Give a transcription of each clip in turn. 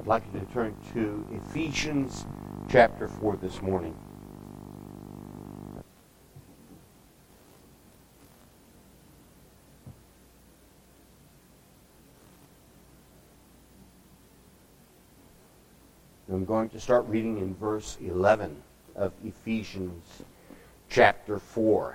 like you to turn to Ephesians chapter 4 this morning. I'm going to start reading in verse 11 of Ephesians chapter 4.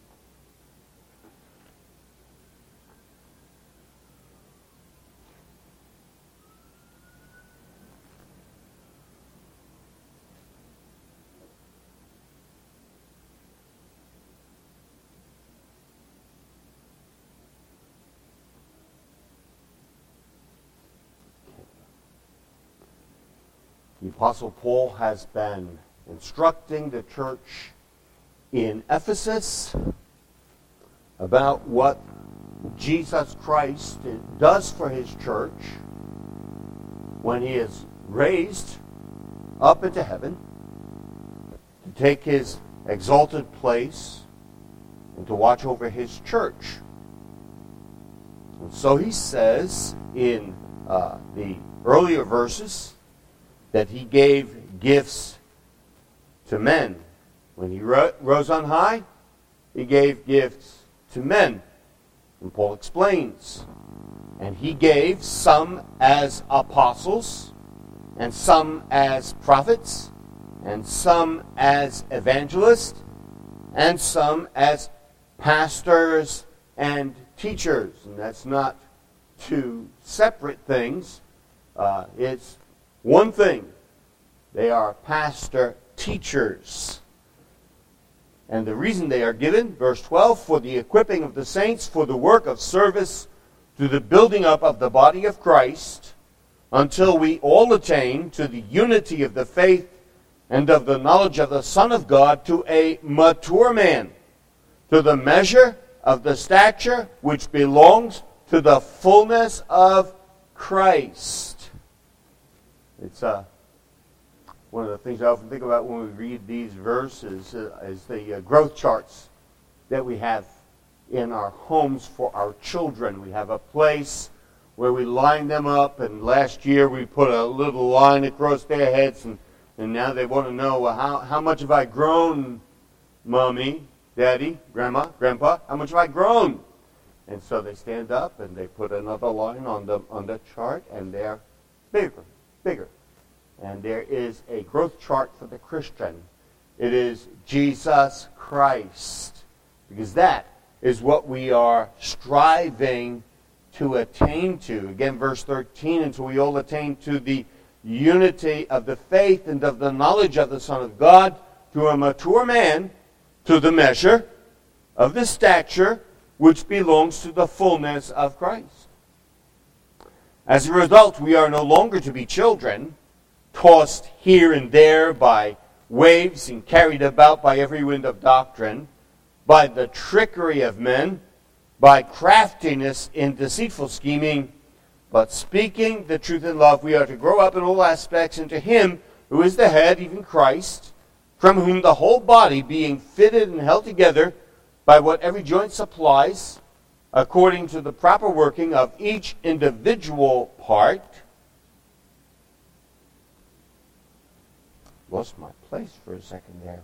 The Apostle Paul has been instructing the church in Ephesus about what Jesus Christ does for his church when he is raised up into heaven to take his exalted place and to watch over his church. And so he says in the earlier verses that he gave gifts to men. When he rose on high, he gave gifts to men. And Paul explains. And he gave some as apostles, and some as prophets, and some as evangelists, and some as pastors and teachers. And that's not two separate things. It's one thing. They are pastor teachers. And the reason they are given, verse 12, for the equipping of the saints for the work of service to the building up of the body of Christ, until we all attain to the unity of the faith and of the knowledge of the Son of God, to a mature man, to the measure of the stature which belongs to the fullness of Christ. It's one of the things I often think about when we read these verses is the growth charts that we have in our homes for our children. We have a place where we line them up, and last year we put a little line across their heads, and now they want to know, well, how much have I grown, Mommy, Daddy, Grandma, Grandpa? How much have I grown? And so they stand up and they put another line on the chart, and they're bigger. And there is a growth chart for the Christian. It is Jesus Christ. Because that is what we are striving to attain to. Again, verse 13, until we all attain to the unity of the faith and of the knowledge of the Son of God, to a mature man, to the measure of the stature which belongs to the fullness of Christ. As a result, we are no longer to be children, tossed here and there by waves and carried about by every wind of doctrine, by the trickery of men, by craftiness in deceitful scheming, but speaking the truth in love, we are to grow up in all aspects into Him who is the head, even Christ, from whom the whole body, being fitted and held together by what every joint supplies, according to the proper working of each individual part. Lost my place for a second there.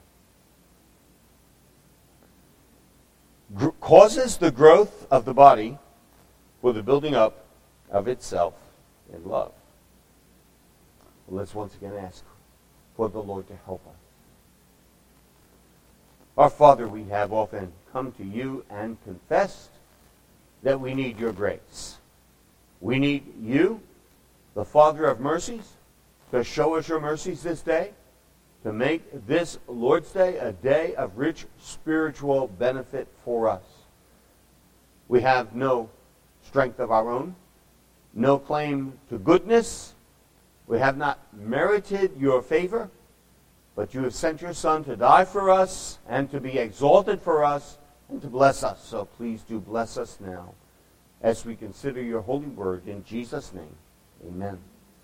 Causes the growth of the body for the building up of itself in love. Well, let's once again ask for the Lord to help us. Our Father, we have often come to you and confessed that we need your grace. We need you, the Father of mercies, to show us your mercies this day, to make this Lord's Day a day of rich spiritual benefit for us. We have no strength of our own, no claim to goodness. We have not merited your favor, but you have sent your Son to die for us and to be exalted for us and to bless us. So please do bless us now as we consider your holy word. In Jesus' name, amen.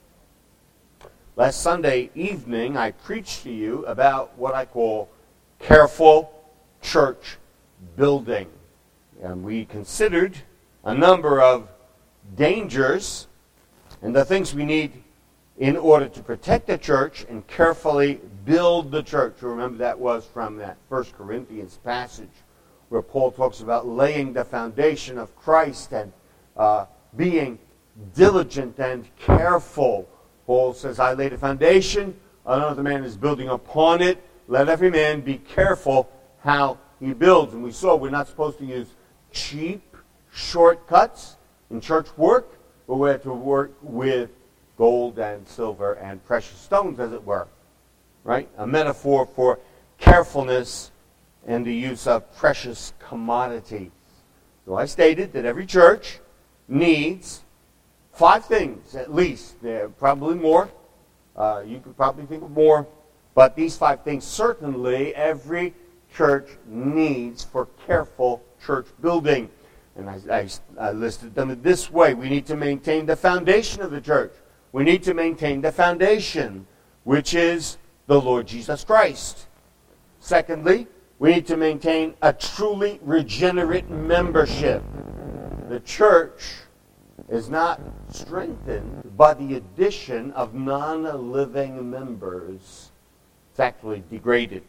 Last Sunday evening, I preached to you about what I call careful church building. And we considered a number of dangers and the things we need in order to protect the church and carefully build the church. Remember, that was from that 1 Corinthians passage where Paul talks about laying the foundation of Christ and being diligent and careful. Paul says, I laid a foundation, another man is building upon it. Let every man be careful how he builds. And we saw we're not supposed to use cheap shortcuts in church work, but we're to work with gold and silver and precious stones, as it were. Right? A metaphor for carefulness and the use of precious commodities. So I stated that every church needs 5 things, at least. There are probably more. You could probably think of more. But these 5 things certainly every church needs for careful church building. And I listed them in this way. We need to maintain the foundation of the church. We need to maintain the foundation, which is the Lord Jesus Christ. Secondly, we need to maintain a truly regenerate membership. The church is not strengthened by the addition of non-living members. It's actually degraded.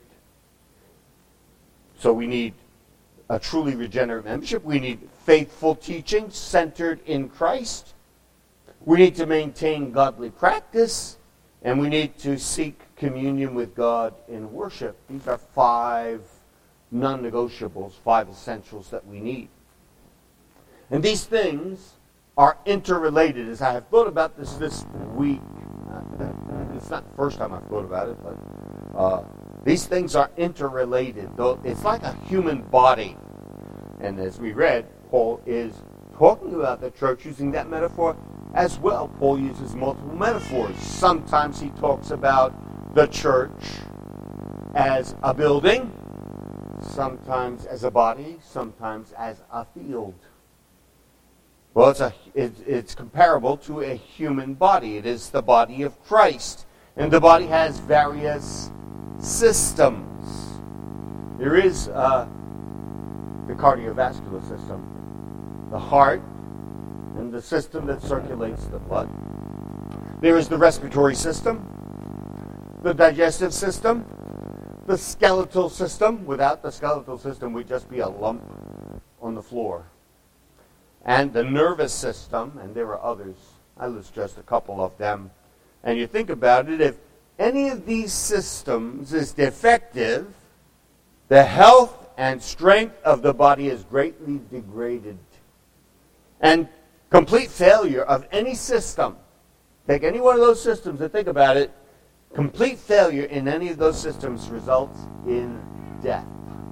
So we need a truly regenerate membership. We need faithful teaching centered in Christ. We need to maintain godly practice. And we need to seek communion with God in worship. These are 5 non-negotiables, 5 essentials that we need. And these things are interrelated. As I have thought about this week, it's not the first time I've thought about it, but these things are interrelated. Though it's like a human body. And as we read, Paul is talking about the church using that metaphor as well. Paul uses multiple metaphors. Sometimes he talks about the church as a building, sometimes as a body, sometimes as a field. Well, it's comparable to a human body. It is the body of Christ. And the body has various systems. There is the cardiovascular system, the heart, and the system that circulates the blood. There is the respiratory system, the digestive system, the skeletal system. Without the skeletal system, we'd just be a lump on the floor. And the nervous system, and there are others. I list just a couple of them. And you think about it, if any of these systems is defective, the health and strength of the body is greatly degraded. And complete failure of any system, take any one of those systems and think about it, complete failure in any of those systems results in death.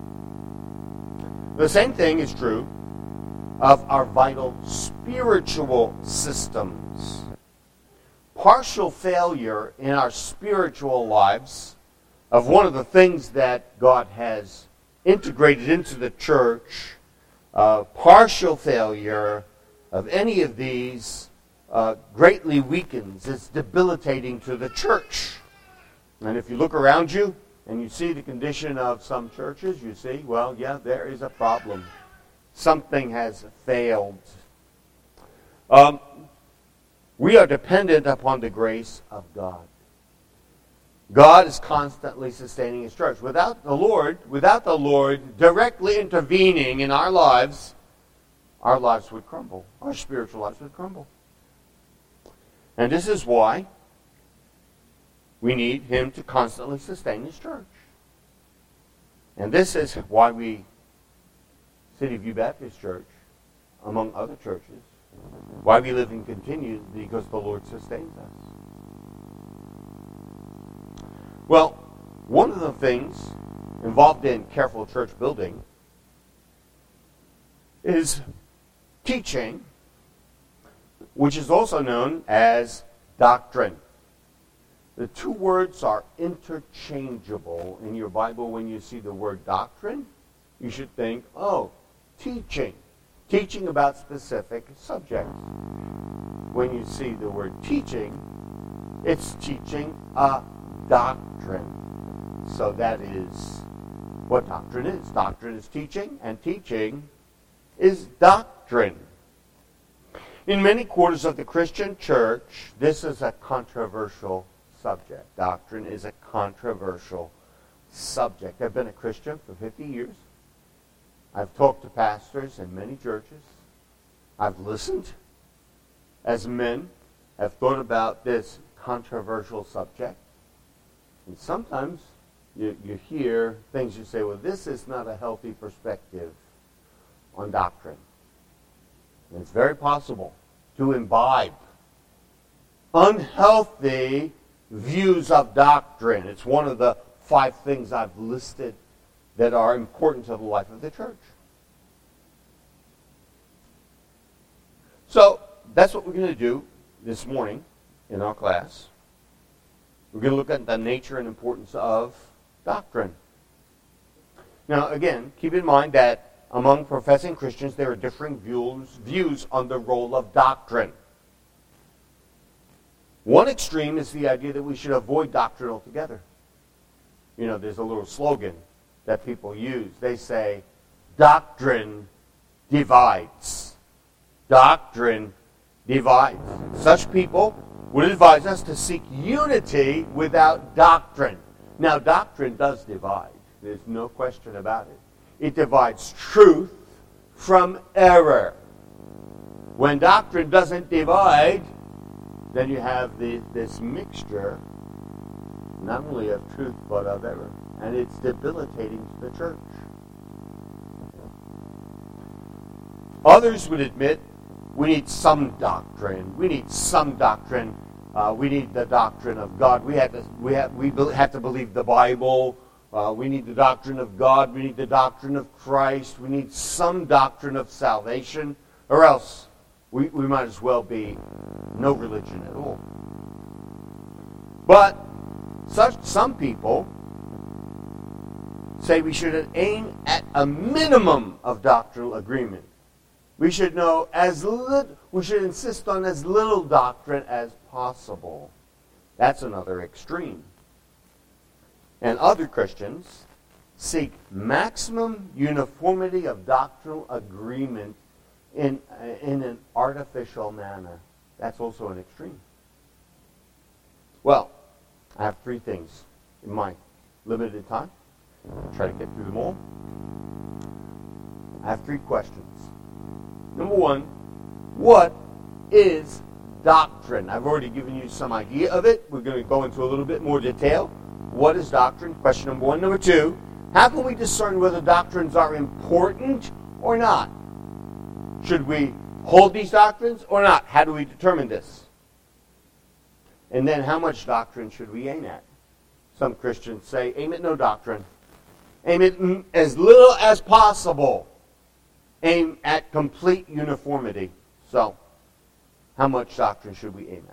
The same thing is true of our vital spiritual systems. Partial failure in our spiritual lives of one of the things that God has integrated into the church, partial failure of any of these greatly weakens. It's debilitating to the church. And if you look around you and you see the condition of some churches, you see, well, yeah, there is a problem. Something has failed. We are dependent upon the grace of God. God is constantly sustaining His church. Without the Lord directly intervening in our lives would crumble. Our spiritual lives would crumble. And this is why we need Him to constantly sustain His church. And this is why we, City View Baptist Church, among other churches, why we live and continue, because the Lord sustains us. Well, one of the things involved in careful church building is teaching, which is also known as doctrine. The 2 words are interchangeable in your Bible. When you see the word doctrine, you should think, oh, teaching. Teaching about specific subjects. When you see the word teaching, it's teaching a doctrine. So that is what doctrine is. Doctrine is teaching, and teaching is doctrine. In many quarters of the Christian church, this is a controversial subject. Doctrine is a controversial subject. I've been a Christian for 50 years. I've talked to pastors in many churches. I've listened as men have thought about this controversial subject. And sometimes you hear things you say, well, this is not a healthy perspective on doctrine. And it's very possible to imbibe unhealthy views of doctrine. It's one of the 5 things I've listed that are important to the life of the church. So that's what we're going to do this morning in our class. We're going to look at the nature and importance of doctrine. Now, again, keep in mind that among professing Christians, there are differing views on the role of doctrine. One extreme is the idea that we should avoid doctrine altogether. You know, there's a little slogan that people use. They say, doctrine divides. Doctrine divides. Such people would advise us to seek unity without doctrine. Now, doctrine does divide. There's no question about it. It divides truth from error. When doctrine doesn't divide, then you have this mixture, not only of truth, but of error. And it's debilitating to the church. Others would admit we need some doctrine. We need some doctrine. We need the doctrine of God. We have to believe the Bible. We need the doctrine of God. We need the doctrine of Christ. We need some doctrine of salvation, or else we might as well be no religion at all. But some people say we should aim at a minimum of doctrinal agreement. We should know we should insist on as little doctrine as possible. That's another extreme. And other Christians seek maximum uniformity of doctrinal agreement in an artificial manner. That's also an extreme. Well, I have 3 things in my limited time. I'll try to get through them all. I have 3 questions. Number 1, what is doctrine? I've already given you some idea of it. We're going to go into a little bit more detail. What is doctrine? Question number 1. Number 2, how can we discern whether doctrines are important or not? Should we hold these doctrines or not? How do we determine this? And then how much doctrine should we aim at? Some Christians say, aim at no doctrine. Aim at as little as possible. Aim at complete uniformity. So, how much doctrine should we aim at?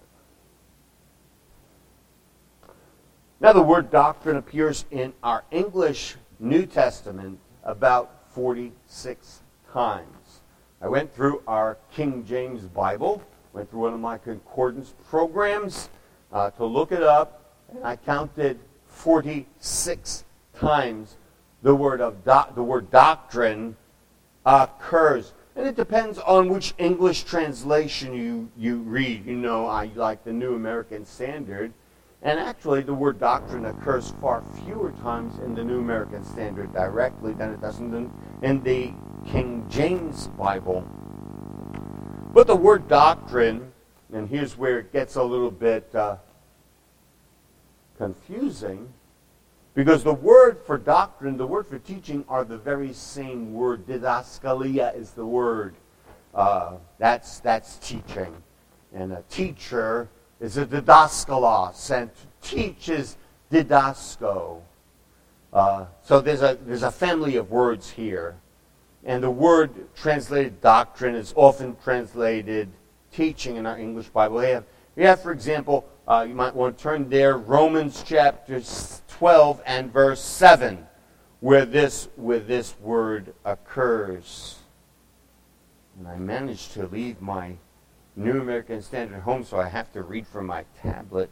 Now, the word doctrine appears in our English New Testament about 46 times. I went through our King James Bible, went through one of my concordance programs to look it up, and I counted 46 times the word doctrine occurs. And it depends on which English translation you read. You know, I like the New American Standard. And actually, the word doctrine occurs far fewer times in the New American Standard directly than it does in the King James Bible. But the word doctrine, and here's where it gets a little bit confusing, because the word for doctrine, the word for teaching, are the very same word. Didaskalia is the word. That's teaching. And a teacher is a didaskalos, and to teach is didasko. So there's a family of words here. And the word translated doctrine is often translated teaching in our English Bible. We have, for example, you might want to turn there, Romans chapter 12 and verse 7, where this word occurs. And I managed to leave my New American Standard home, so I have to read from my tablet.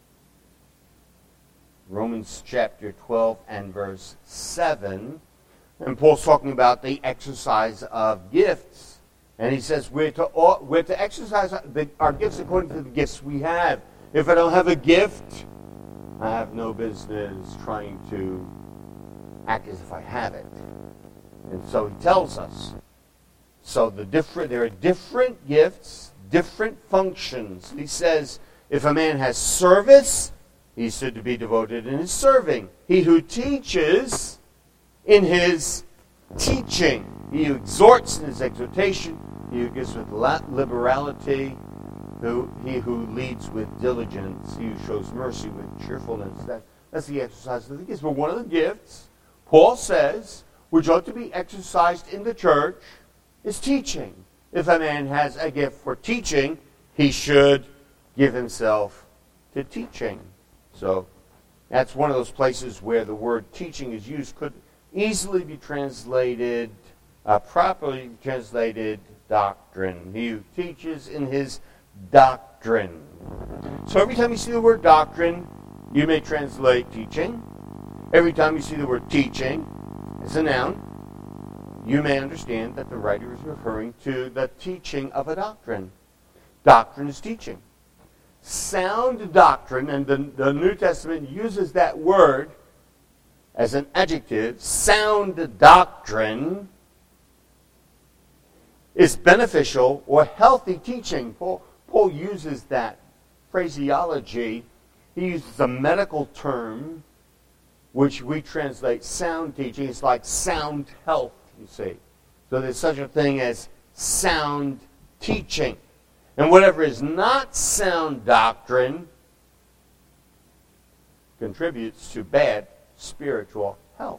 Romans chapter 12 and verse 7. And Paul's talking about the exercise of gifts. And he says we're to exercise our gifts according to the gifts we have. If I don't have a gift, I have no business trying to act as if I have it. And so he tells us. So there are different gifts, different functions. He says, if a man has service, he's said to be devoted in his serving. He who teaches, in his teaching. He who exhorts in his exhortation. He who gives with liberality. He who leads with diligence. He who shows mercy with cheerfulness. That's the exercise of the gifts. But one of the gifts, Paul says, which ought to be exercised in the church, is teaching. If a man has a gift for teaching, he should give himself to teaching. So that's one of those places where the word teaching is used, could easily be translated, properly translated, doctrine. He who teaches in his doctrine. So every time you see the word doctrine, you may translate teaching. Every time you see the word teaching as a noun, you may understand that the writer is referring to the teaching of a doctrine. Doctrine is teaching. Sound doctrine, and the New Testament uses that word as an adjective, sound doctrine is beneficial or healthy teaching. Paul uses that phraseology. He uses a medical term, which we translate sound teaching. It's like sound health, you see. So there's such a thing as sound teaching. And whatever is not sound doctrine contributes to bad spiritual health.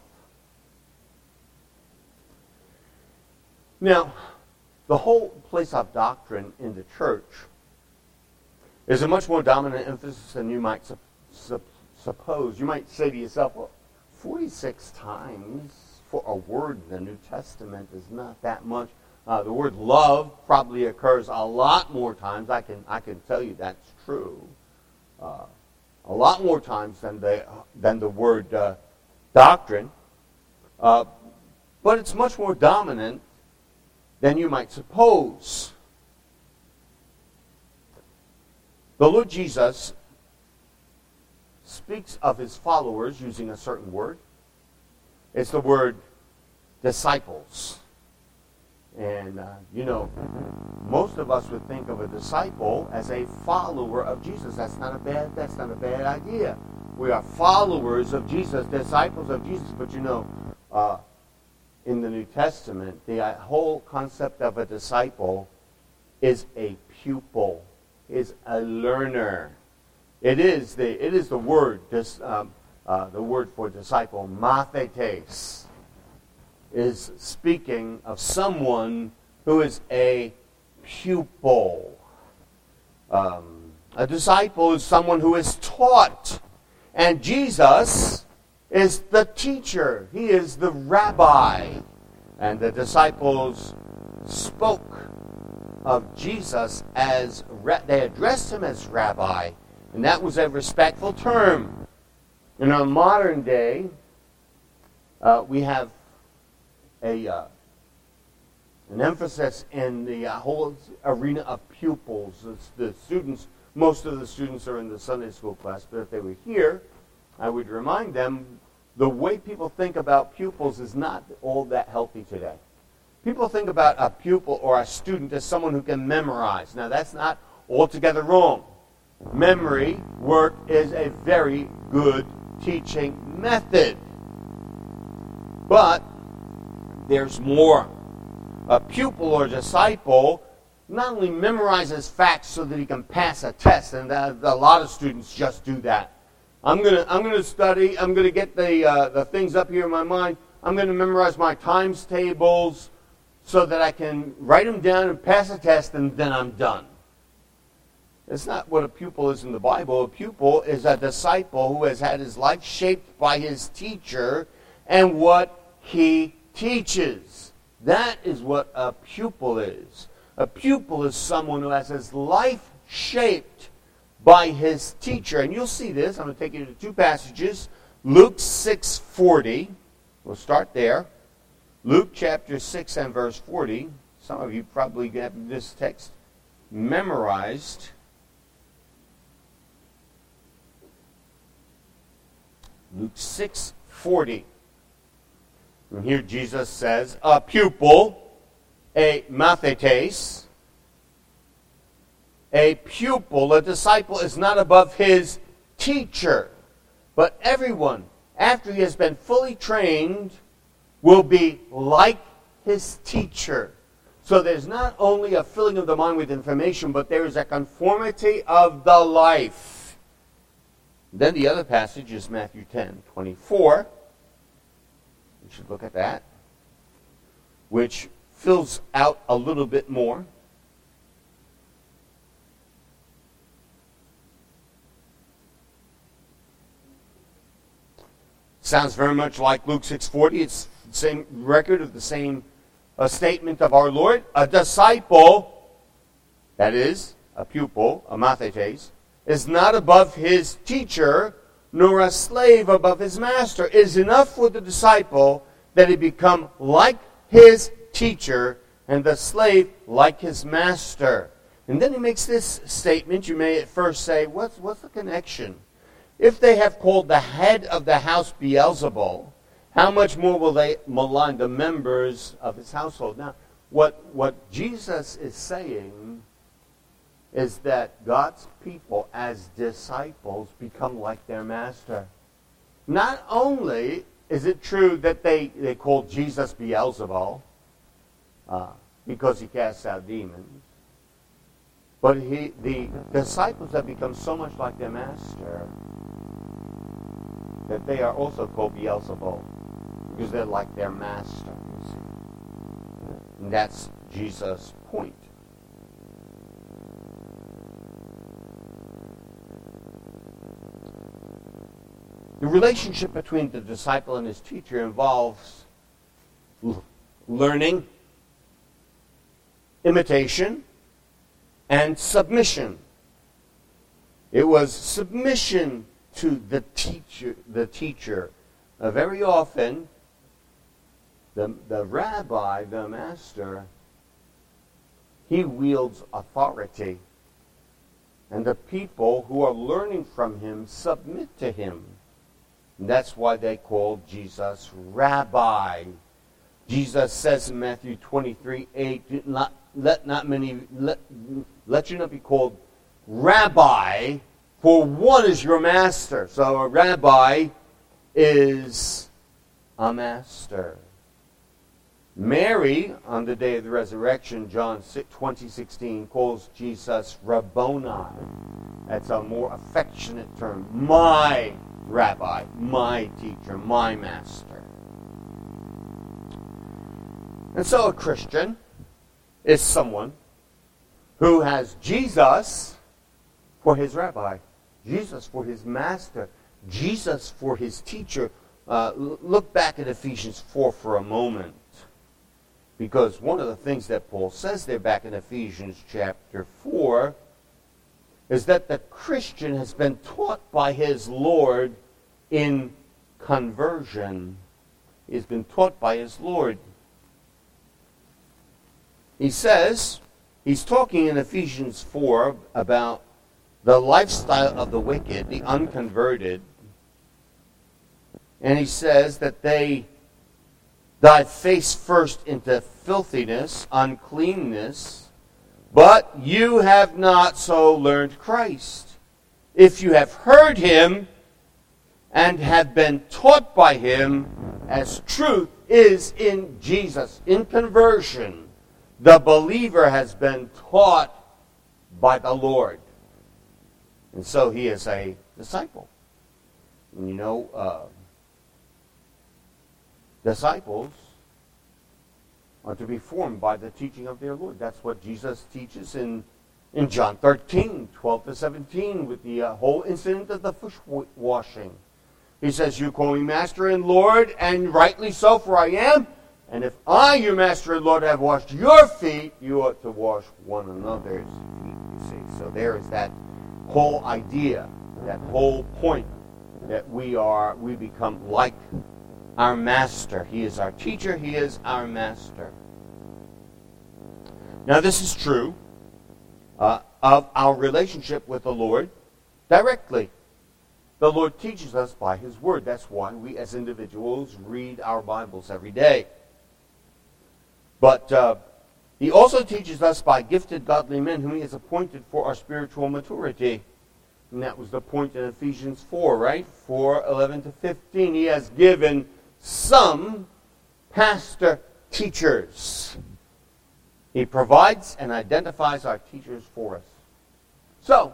Now, the whole place of doctrine in the church is a much more dominant emphasis than you might suppose. You might say to yourself, well, 46 times for a word in the New Testament is not that much. The word love probably occurs a lot more times. I can tell you that's true. A lot more times than the word doctrine. But it's much more dominant than you might suppose. The Lord Jesus speaks of his followers using a certain word. It's the word disciples. And, most of us would think of a disciple as a follower of Jesus. That's not a bad idea. We are followers of Jesus, disciples of Jesus. But in the New Testament, the whole concept of a disciple is a pupil, is a learner. It is the word for disciple, mathetes, is speaking of someone who is a pupil. A disciple is someone who is taught. And Jesus is the teacher. He is the rabbi. And the disciples spoke of Jesus as, they addressed him as rabbi. And that was a respectful term. In our modern day, we have an emphasis in the whole arena of pupils. It's the students, most of the students are in the Sunday school class, but if they were here, I would remind them the way people think about pupils is not all that healthy today. People think about a pupil or a student as someone who can memorize. Now, that's not altogether wrong. Memory work is a very good teaching method. But there's more. A pupil or disciple not only memorizes facts so that he can pass a test, and a lot of students just do that. I'm gonna study. I'm gonna get the things up here in my mind. I'm gonna memorize my times tables so that I can write them down and pass a test, and then I'm done. It's not what a pupil is in the Bible. A pupil is a disciple who has had his life shaped by his teacher and what he teaches. That is what a pupil is. A pupil is someone who has his life shaped by his teacher. And you'll see this. I'm going to take you to two passages. Luke 6:40. We'll start there. Luke chapter 6 and verse 40 some of you probably have this text memorized. Luke 6:40. And here Jesus says, a pupil, a mathetes, a pupil, a disciple, is not above his teacher. But everyone, after he has been fully trained, will be like his teacher. So there's not only a filling of the mind with information, but there is a conformity of the life. Then the other passage is Matthew 10:24. We should look at that, which fills out a little bit more. Sounds very much like Luke 6:40. It's the same record of the same statement of our Lord. A disciple, that is, a pupil, a mathetes, is not above his teacher, nor a slave above his master. It is enough for the disciple that he become like his teacher, and the slave like his master. And then he makes this statement. You may at first say, what's the connection? If they have called the head of the house Beelzebul, how much more will they malign the members of his household? Now, what Jesus is saying is that God's people as disciples become like their master. Not only is it true that they called Jesus Beelzebul because he casts out demons, but the disciples have become so much like their master that they are also called Beelzebul because they're like their master, you see. And that's Jesus' point. The relationship between the disciple and his teacher involves learning, imitation, and submission. It was submission to the teacher. Very often, the rabbi, the master, he wields authority. And the people who are learning from him submit to him. And that's why they call Jesus Rabbi. Jesus says in Matthew 23:8, let you not be called Rabbi, for one is your master. So a rabbi is a master. Mary, on the day of the resurrection, John 20:16, calls Jesus Rabboni. That's a more affectionate term. My rabbi, my teacher, my master. And so a Christian is someone who has Jesus for his rabbi, Jesus for his master, Jesus for his teacher. Look back at Ephesians 4 for a moment. Because one of the things that Paul says there back in Ephesians chapter 4 is that the Christian has been taught by his Lord in conversion. He's been taught by his Lord. He says, he's talking in Ephesians 4 about the lifestyle of the wicked, the unconverted. And he says that they dive face first into filthiness, uncleanness, but you have not so learned Christ. If you have heard him and have been taught by him, as truth is in Jesus, in conversion, the believer has been taught by the Lord. And so he is a disciple. And you know, disciples are to be formed by the teaching of their Lord. That's what Jesus teaches in John 13, 12 to 17, with the whole incident of the foot washing. He says, you call me Master and Lord, and rightly so, for I am. And if I, your Master and Lord, have washed your feet, you ought to wash one another's feet, you see. So there is that whole idea, that whole point, that we become like our master. He is our teacher. He is our master. Now this is true of our relationship with the Lord directly. The Lord teaches us by His Word. That's why we as individuals read our Bibles every day. But He also teaches us by gifted godly men whom He has appointed for our spiritual maturity. And that was the point in Ephesians 4, right? 4:11 to 15. He has given some pastor teachers. He provides and identifies our teachers for us. So,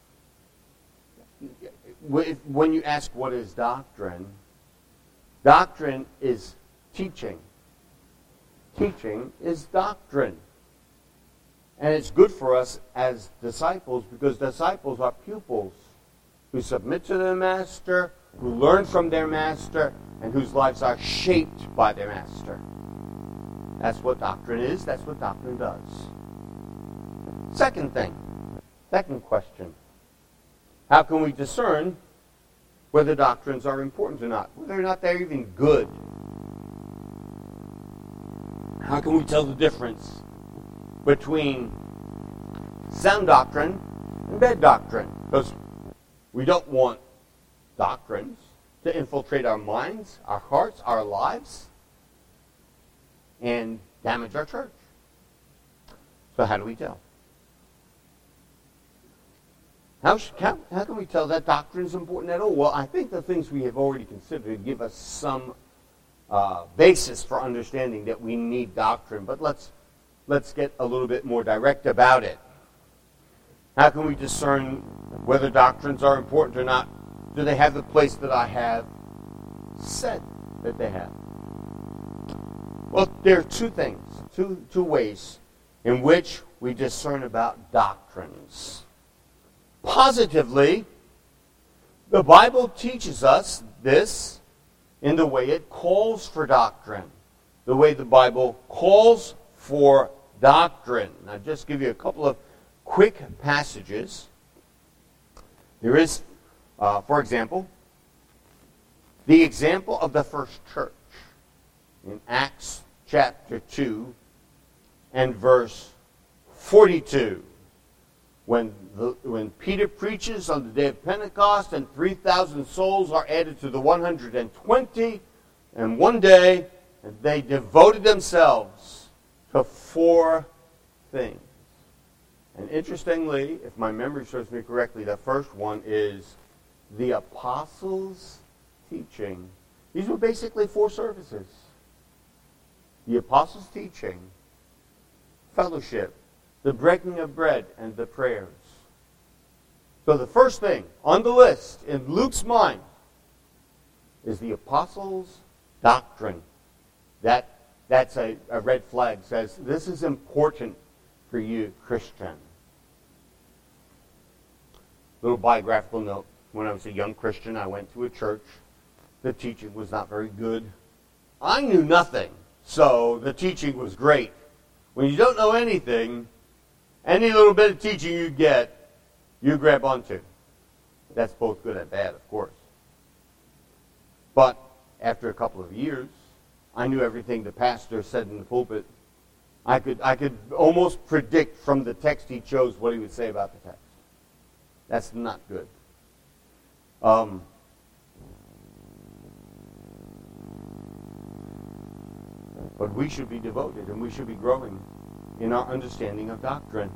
when you ask what is doctrine, doctrine is teaching. Teaching is doctrine. And it's good for us as disciples because disciples are pupils who submit to their master, who learn from their master, and whose lives are shaped by their master. That's what doctrine is. That's what doctrine does. Second question. How can we discern whether doctrines are important or not? Whether or not they're even good? How can we tell the difference between sound doctrine and bad doctrine? Because we don't want doctrines to infiltrate our minds, our hearts, our lives, and damage our church. So how do we tell? How can we tell that doctrine is important at all? Well, I think the things we have already considered give us some basis for understanding that we need doctrine. But let's get a little bit more direct about it. How can we discern whether doctrines are important or not? Do they have the place that I have said that they have? Well, there are two ways in which we discern about doctrines. Positively, the Bible teaches us this in the way it calls for doctrine. The way the Bible calls for doctrine. I'll just give you a couple of quick passages. There is, for example, the example of the first church in Acts chapter 2 and verse 42. When Peter preaches on the day of Pentecost and 3,000 souls are added to the 120 in one day, and they devoted themselves to 4 things. And interestingly, if my memory serves me correctly, the first one is the apostles' teaching. These were basically 4 services. The apostles' teaching, fellowship, the breaking of bread, and the prayers. So the first thing on the list in Luke's mind is the apostles' doctrine. That's a red flag. Says, this is important for you, Christian. Little biographical note. When I was a young Christian, I went to a church. The teaching was not very good. I knew nothing, so the teaching was great. When you don't know anything, any little bit of teaching you get, you grab onto. That's both good and bad, of course. But after a couple of years, I knew everything the pastor said in the pulpit. I could almost predict from the text he chose what he would say about the text. That's not good. But we should be devoted and we should be growing in our understanding of doctrine.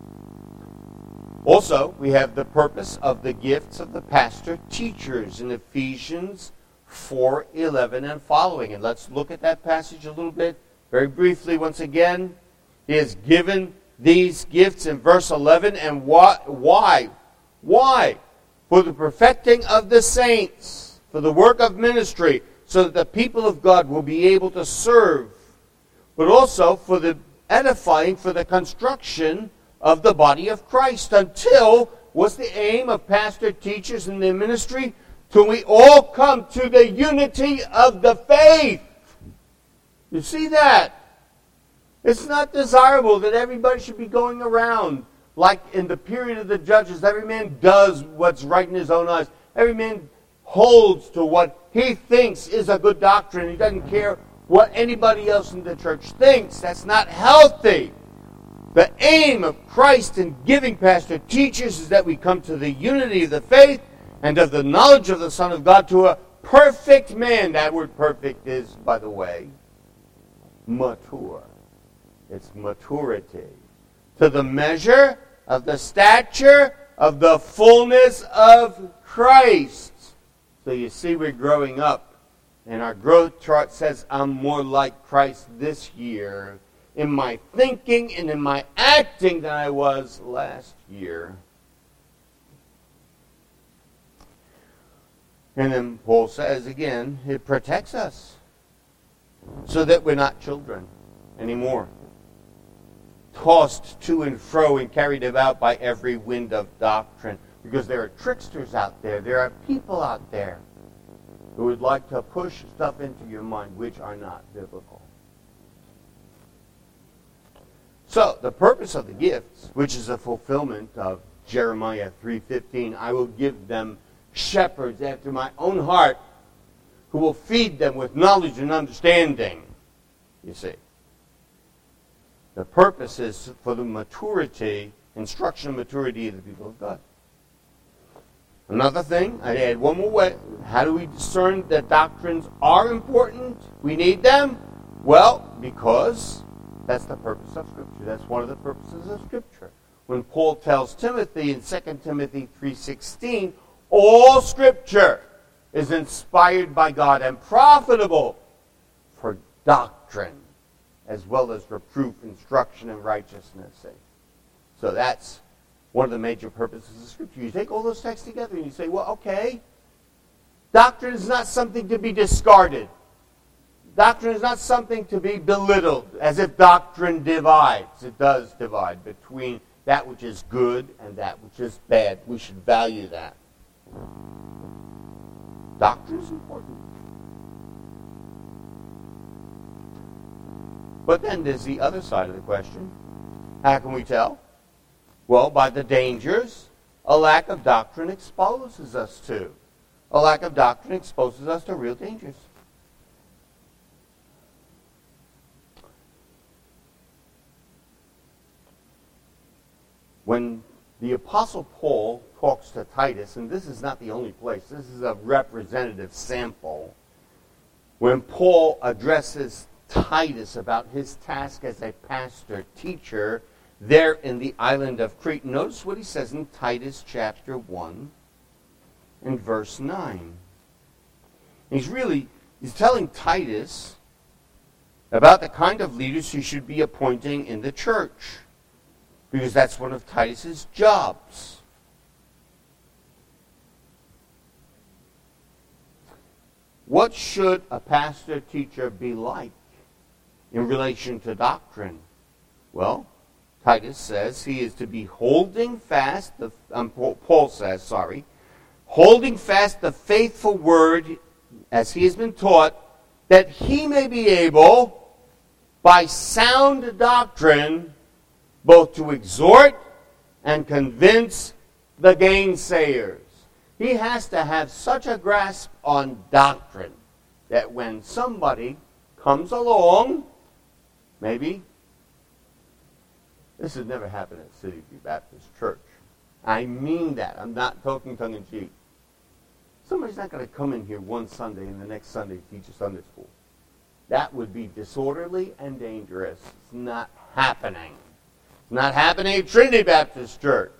Also, we have the purpose of the gifts of the pastor teachers in Ephesians 4:11 and following. And let's look at that passage a little bit very briefly once again. He has given these gifts in verse 11. And why? Why? For the perfecting of the saints, for the work of ministry, so that the people of God will be able to serve, but also for the edifying, for the construction of the body of Christ. Until, what's the aim of pastor teachers in their ministry? Till we all come to the unity of the faith. You see that? It's not desirable that everybody should be going around like in the period of the judges. Every man does what's right in his own eyes. Every man holds to what he thinks is a good doctrine. He doesn't care what anybody else in the church thinks. That's not healthy. The aim of Christ in giving pastor teachers is that we come to the unity of the faith and of the knowledge of the Son of God, to a perfect man. That word perfect is, by the way, mature. It's maturity. To the measure of the stature of the fullness of Christ. So you see, we're growing up. And our growth chart says I'm more like Christ this year in my thinking and in my acting than I was last year. And then Paul says again, it protects us so that we're not children anymore, tossed to and fro and carried about by every wind of doctrine. Because there are tricksters out there. There are people out there who would like to push stuff into your mind which are not biblical. So, the purpose of the gifts, which is a fulfillment of Jeremiah 3:15, I will give them shepherds after my own heart who will feed them with knowledge and understanding. You see. The purpose is for the maturity, instruction and maturity of the people of God. Another thing, I add one more way. How do we discern that doctrines are important? We need them? Well, because that's the purpose of Scripture. That's one of the purposes of Scripture. When Paul tells Timothy in 2 Timothy 3:16, all Scripture is inspired by God and profitable for doctrine, as well as reproof, instruction, and righteousness. So that's one of the major purposes of Scripture. You take all those texts together and you say, well, okay, doctrine is not something to be discarded. Doctrine is not something to be belittled, as if doctrine divides. It does divide between that which is good and that which is bad. We should value that. Doctrine is important. But then there's the other side of the question. How can we tell? Well, by the dangers a lack of doctrine exposes us to. A lack of doctrine exposes us to real dangers. When the Apostle Paul talks to Titus, and this is not the only place, this is a representative sample, when Paul addresses Titus about his task as a pastor, teacher, there in the island of Crete, notice what he says in Titus chapter 1 and verse 9. He's telling Titus about the kind of leaders he should be appointing in the church, because that's one of Titus's jobs. What should a pastor teacher be like in relation to doctrine? Well, Titus says he is to be holding fast, holding fast the faithful word as he has been taught, that he may be able, by sound doctrine, both to exhort and convince the gainsayers. He has to have such a grasp on doctrine that when somebody comes along, maybe, this has never happened at City View Baptist Church. I mean that. I'm not talking tongue-in-cheek. Somebody's not going to come in here one Sunday and the next Sunday teach a Sunday school. That would be disorderly and dangerous. It's not happening. It's not happening at Trinity Baptist Church.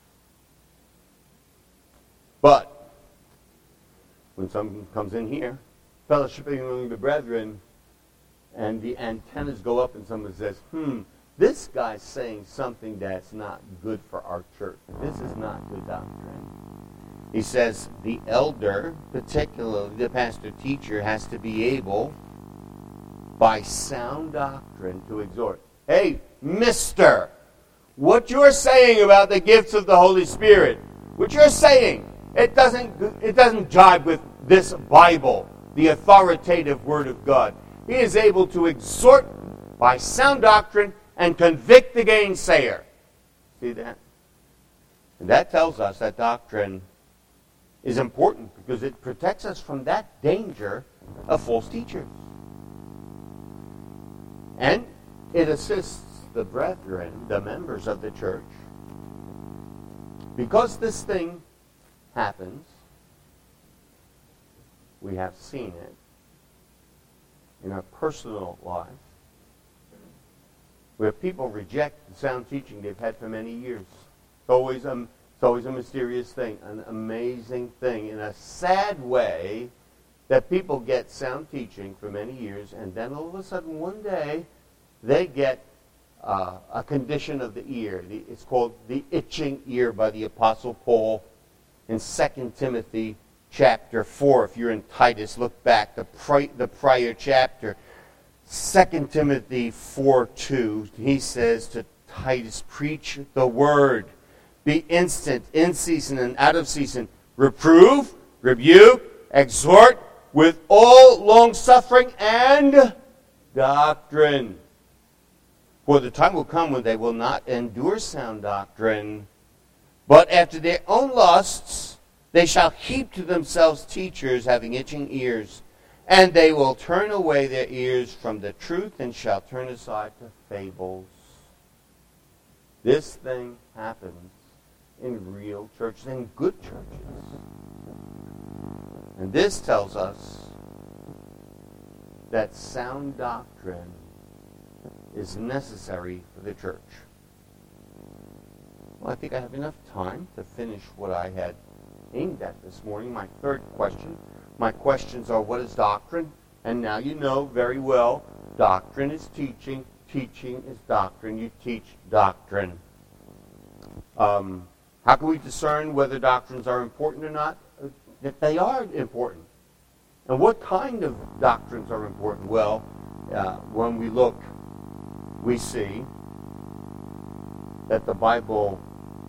But when someone comes in here, fellowshipping among the brethren, and the antennas go up and someone says, this guy's saying something that's not good for our church. This is not good doctrine. He says the elder, particularly the pastor teacher, has to be able, by sound doctrine, to exhort. Hey, mister, what you're saying about the gifts of the Holy Spirit, what you're saying, it doesn't jibe with this Bible, the authoritative Word of God. He is able to exhort by sound doctrine and convict the gainsayer. See that? And that tells us that doctrine is important because it protects us from that danger of false teachers. And it assists the brethren, the members of the church, because this thing happens, we have seen it in our personal lives, where people reject the sound teaching they've had for many years. It's always a mysterious thing, an amazing thing, in a sad way, that people get sound teaching for many years, and then all of a sudden one day they get a condition of the ear. It's called the itching ear by the Apostle Paul in 2 Timothy chapter 4. If you're in Titus, look back, the prior chapter. 2 Timothy 4:2, he says to Titus, preach the word. Be instant, in season and out of season. Reprove, rebuke, exhort with all long-suffering and doctrine. For the time will come when they will not endure sound doctrine, but after their own lusts they shall heap to themselves teachers having itching ears, and they will turn away their ears from the truth and shall turn aside to fables. This thing happens in real churches, in good churches. And this tells us that sound doctrine is necessary for the church. Well, I think I have enough time to finish what I had aimed at this morning. My third question. My questions are, what is doctrine? And now you know very well, doctrine is teaching. Teaching is doctrine. You teach doctrine. How can we discern whether doctrines are important or not? That they are important. And what kind of doctrines are important? Well, when we look, we see that the Bible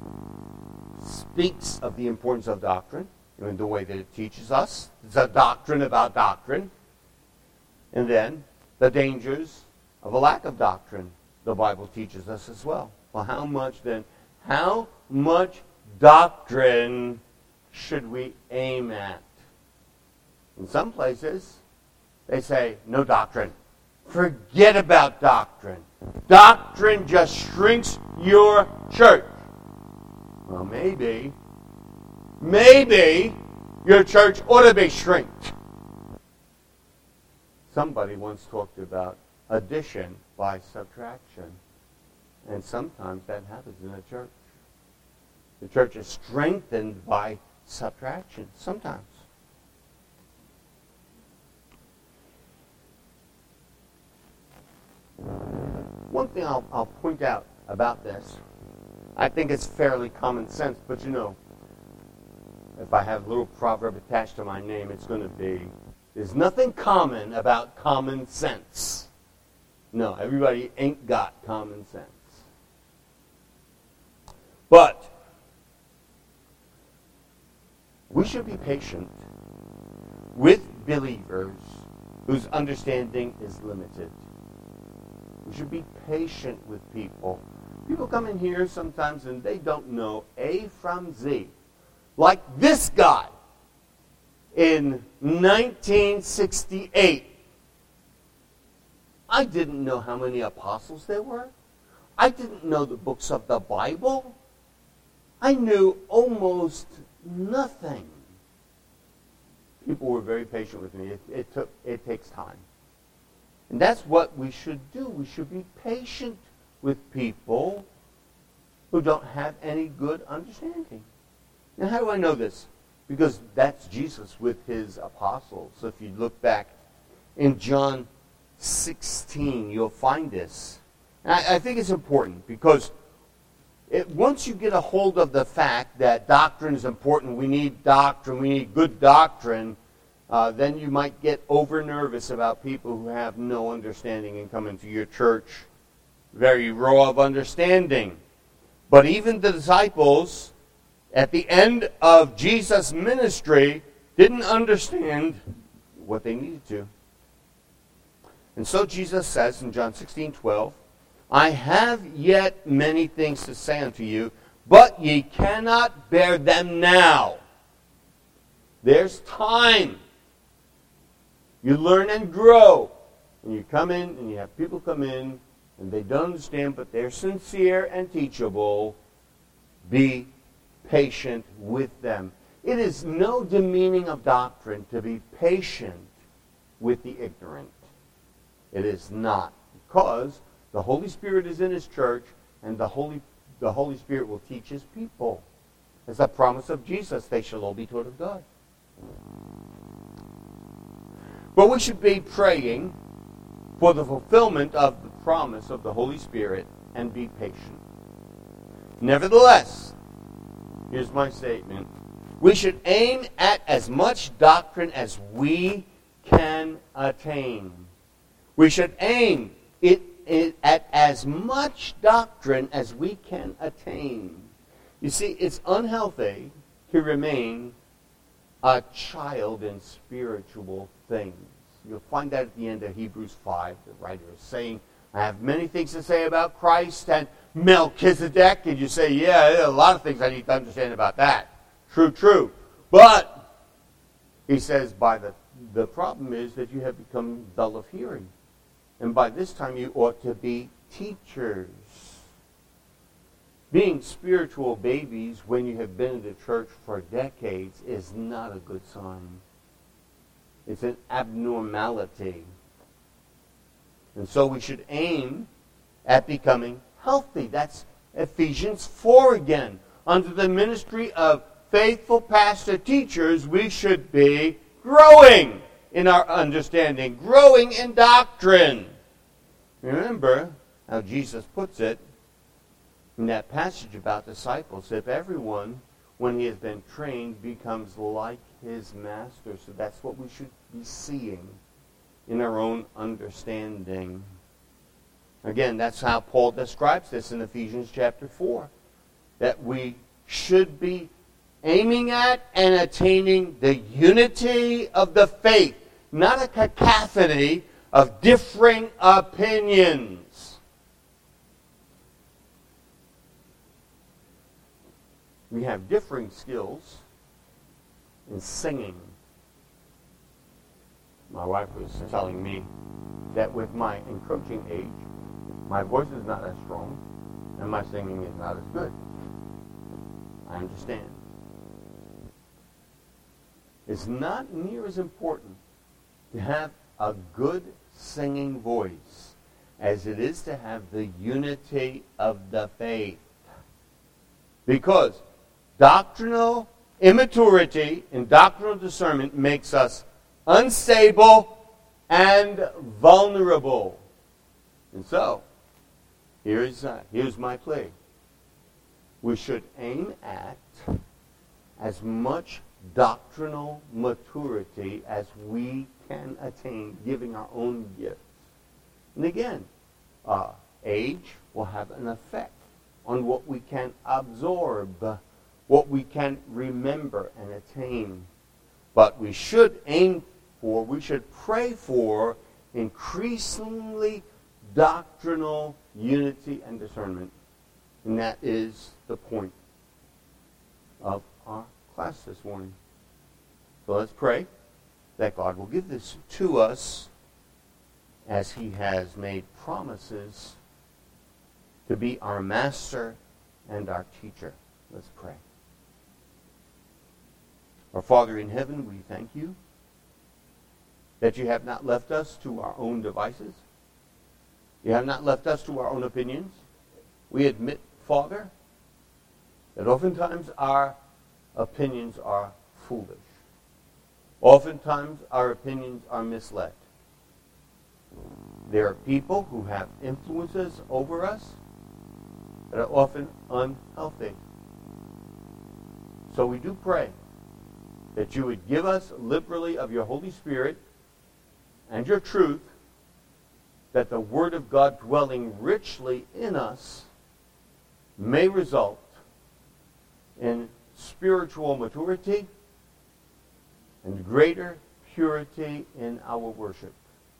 speaks of the importance of doctrine in the way that it teaches us. It's a doctrine about doctrine. And then the dangers of a lack of doctrine, the Bible teaches us as well. Well, how much doctrine should we aim at? In some places, they say, no doctrine. Forget about doctrine. Doctrine just shrinks your church. Well, maybe your church ought to be shrinked. Somebody once talked about addition by subtraction. And sometimes that happens in a church. The church is strengthened by subtraction. Sometimes. One thing I'll point out about this, I think it's fairly common sense, but you know, if I have a little proverb attached to my name, it's going to be, there's nothing common about common sense. No, everybody ain't got common sense. But we should be patient with believers whose understanding is limited. We should be patient with people. People come in here sometimes and they don't know A from Z. Like this guy in 1968. I didn't know how many apostles there were. I didn't know the books of the Bible. I knew almost nothing. People were very patient with me. It takes time. And that's what we should do. We should be patient with people who don't have any good understanding. Now, how do I know this? Because that's Jesus with his apostles. So if you look back in John 16, you'll find this. And I think it's important because once you get a hold of the fact that doctrine is important, we need doctrine, we need good doctrine, then you might get over nervous about people who have no understanding and come into your church very raw of understanding. But even the disciples, at the end of Jesus' ministry, didn't understand what they needed to. And so Jesus says in John 16:12, I have yet many things to say unto you, but ye cannot bear them now. There's time. You learn and grow. And you come in and you have people come in and they don't understand, but they're sincere and teachable, be patient with them. It is no demeaning of doctrine to be patient with the ignorant. It is not, because the Holy Spirit is in His church, and the Holy Spirit will teach His people. As a promise of Jesus, they shall all be taught of God. But we should be praying for the fulfillment of the promise of the Holy Spirit and be patient. Nevertheless, here's my statement. We should aim at as much doctrine as we can attain. We should aim at as much doctrine as we can attain. You see, it's unhealthy to remain a child in spiritual things. You'll find that at the end of Hebrews 5, the writer is saying, I have many things to say about Christ and Melchizedek. And you say, yeah, there are a lot of things I need to understand about that. True. But, he says, the problem is that you have become dull of hearing. And by this time you ought to be teachers. Being spiritual babies when you have been in the church for decades is not a good sign. It's an abnormality. And so we should aim at becoming healthy. That's Ephesians 4 again. Under the ministry of faithful pastor teachers, we should be growing in our understanding, growing in doctrine. Remember how Jesus puts it in that passage about discipleship. Everyone, when he has been trained, becomes like his master. So that's what we should be seeing in our own understanding. Again, that's how Paul describes this in Ephesians chapter 4. That we should be aiming at and attaining the unity of the faith, not a cacophony of differing opinions. We have differing skills in singing. My wife was telling me that with my encroaching age, my voice is not as strong and my singing is not as good. I understand. It's not near as important to have a good singing voice as it is to have the unity of the faith. Because doctrinal immaturity and doctrinal discernment makes us unstable and vulnerable. And so, here's my plea. We should aim at as much doctrinal maturity as we can attain, giving our own gifts. And again, age will have an effect on what we can absorb, what we can remember and attain. But we should aim for, we should pray for increasingly doctrinal unity and discernment. And that is the point of our class this morning. So let's pray that God will give this to us as He has made promises to be our master and our teacher. Let's pray. Our Father in heaven, we thank you that you have not left us to our own devices. You have not left us to our own opinions. We admit, Father, that oftentimes our opinions are foolish. Oftentimes our opinions are misled. There are people who have influences over us that are often unhealthy. So we do pray that you would give us liberally of your Holy Spirit and your truth, that the Word of God dwelling richly in us may result in spiritual maturity and greater purity in our worship.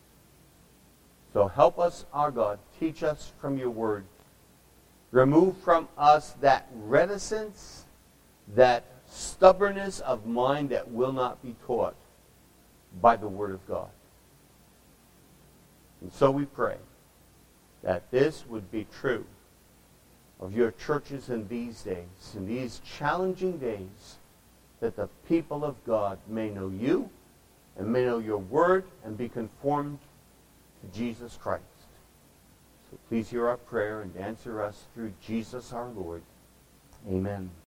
So help us, our God. Teach us from your Word. Remove from us that reticence, that stubbornness of mind that will not be taught by the Word of God. And so we pray that this would be true of your churches in these days, in these challenging days, that the people of God may know you and may know your word and be conformed to Jesus Christ. So please hear our prayer and answer us through Jesus our Lord. Amen.